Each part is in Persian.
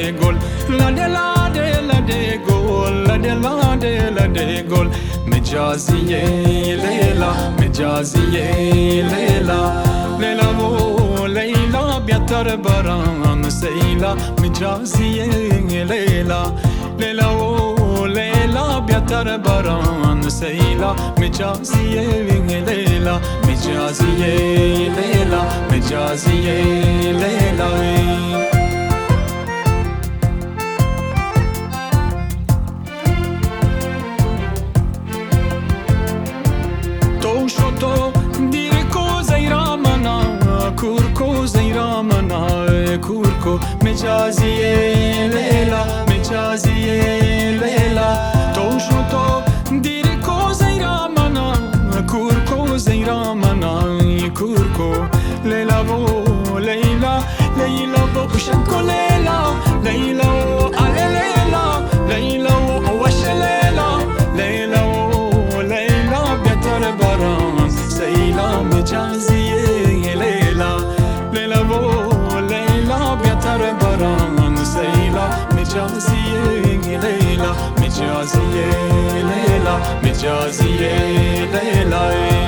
gol la de gol la de gol مجازية ليلى مجازية ليلى ليلى و ليلى بيتر بران سيلى مجازية ليلى ليلى و ليلى بيتر بران سيلى مجازية ليلى مجازية ليلى مجازية ليلى كوركو مجازية ليلى مجازية ليلى توشو تو ديركو زيرامنا كوركو زيرامنا كوركو ليلى بو ليلى ليلى بو شنكو ليلى ليلى على ليلى ليلى وش ليلى ليلى ليلى بيتر بران سيلى مجازية ليلى ليلى بو بران سيلى مجازية ليلى مجازية ليلى مجازية ليلى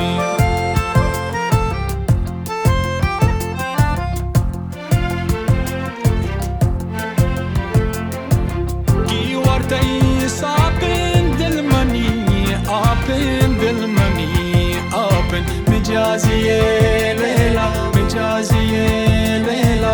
كيورتي صابن دلمني آبن دلمني آبن مجازية ليلى مجازية ليلى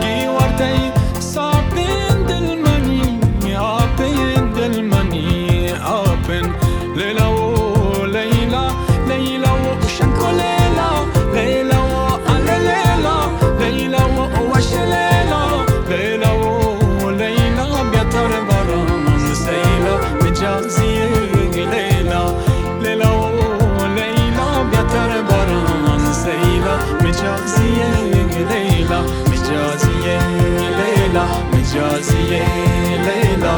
صابن دلمني آبن دلمني آبن ليلى وليلى ليلى وشنكو ليلى ليلى وعلى ليلى ليلى ووش ليلى ليلى وليلى بيتر بران سيلى مجازية ليلى ليلى وليلى بيتر بران سيلى مجازية ليلى مجازية ليلى مجازية ليلى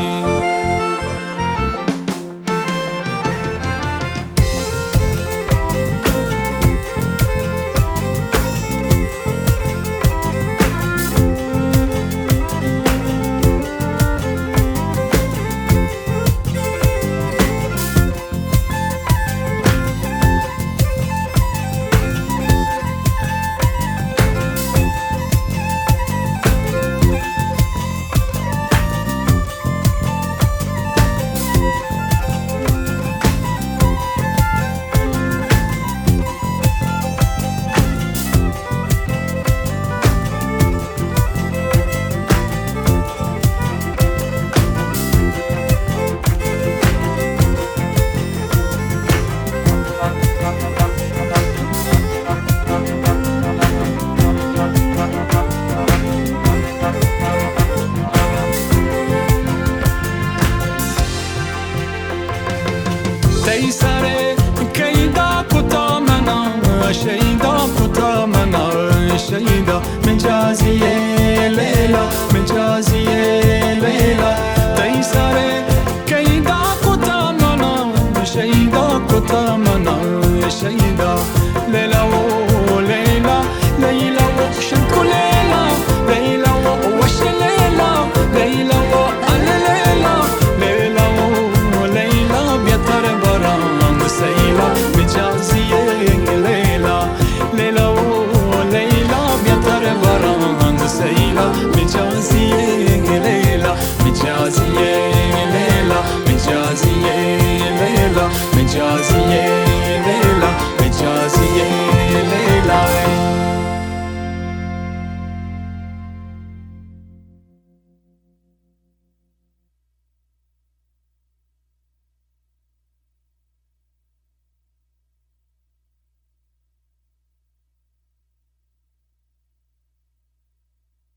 سر كيدا كتامنا شيدا كتامنا شيدا مجازية ليلى مجازية ليلى تيسر كيدا كتامنا شيدا كتامنا شيدا ليلى وليلى ليلى وشنكو ليلى ليلى ووش ليلى ليلى وعلى ليلى ليلى وليلى بيتر سيلى مجازية ليلى ليلى وليلى بيتر بران سيلى مجازية ليلى مجازية ليلى مجازية ليلى مجازية